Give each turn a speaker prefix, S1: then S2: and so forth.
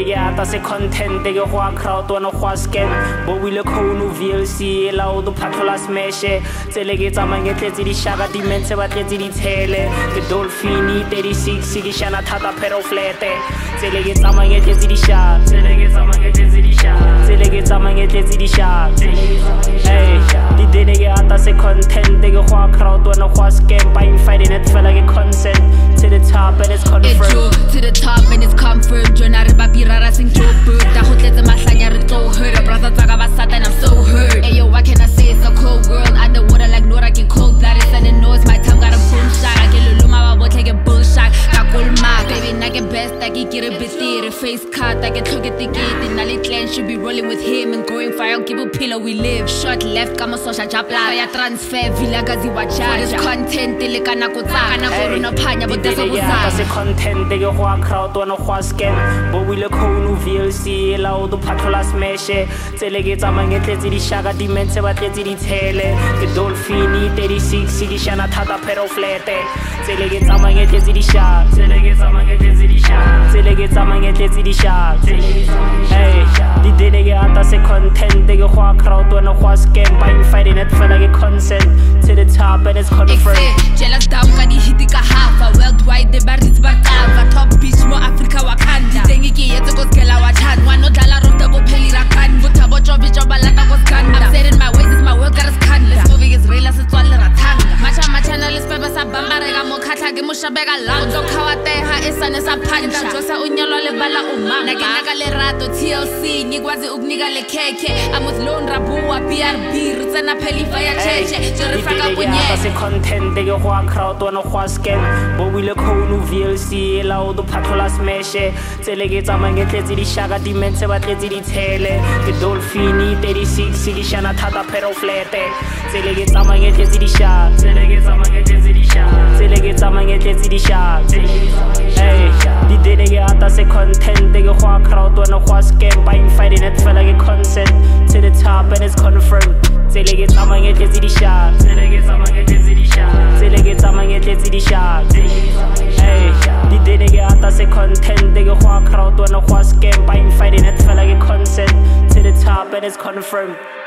S1: didn't get as a content, they go crowd on a scam. But we look who VLC, allow the patrola smash it. Telegate a man get the shaga dimension, but get the tele. The Dolphini 36, Sigishana Tata Pero Flete. Telegate a man get the shot. Telegate a man get the shot. Telegate a man get the shot. Hey, the didn't get as a content, they go crowd on a scam. By fighting it for like a consent. To the top and it's confirmed.
S2: To the top and it's confirmed. Jonare Babirara sing to bird. The hotel the Masanya to hurt. A brother Tagabasat and I'm so hurt. Hey yo, what can I say? It's a cold world. Underwater like Nora get cold blooded. And it knows my tongue got a boom shot. I get Luluma, but like a bullshot. Kakulma, baby, I get best. I get a bit there. Face cut, I get took it the gate. And Nali Clan should be rolling with him and going fire. Give a pillow, we live. Short left, come a social chapla. I transfer, Villa Gazi Wacha. This content, they look at Nakota. And I'm going to Panya, but that's
S1: a content, they go crowd on a scam. But we look who VLC, allow the patrola smash it. Telegate a man get the shaga dimension, but get the tele. The Dolphini 36, Sigishana Tata Pero Flete. Telegate a man get the shot. Telegate a man get the shot. Telegate a man get the shot. Hey, the didn't get as a content, they go crowd on a scam. By fighting it for like a consent. To the top and it's confirmed.
S2: Jealous down, Kadi Hitika Hafa. Worldwide, the Baris Barkava. Top beach, more Africa Wakanda. Tengiki, yet to go Skella Wachan. One no dollar of the Bopeli Rakan. Vutabo Jovi Jobalata was Kanda. I'm saying my ways is my work at Kanda. This movie is real as it's all Ratanga. Macha channel is Peba Sabambarega Mokata Gemushabega Lando Kawateha is an Pancha. Josa Unyolo Lebala Uma. Naganaga Lerato, TLC, Nigwazi Ugniga Le Keke. I'm with Lone Rabua, BRB, Ruzana Peli Fire Cheche. Jorifaka
S1: As a content, they go crowd on a scam. But we look who VLC, allow the patrola smash it. Telegate a man get the shaga dimension, but get the tele. The Dolphini 36, Sigishana Tata Pero Flete. Telegate a man get the shot. Telegate a man get the shot. Telegate a man get the shot. Hey, the didn't get as a content, they go crowd on a scam. By fighting it for like a consent. To the top and it's confirmed. Telegate a man get the shot. Telegate a man get the shot. Telegate a man get the shot. Hey, the didn't get as a content, they go crowd on a scam. By fighting it for like a consent. To the top and it's confirmed.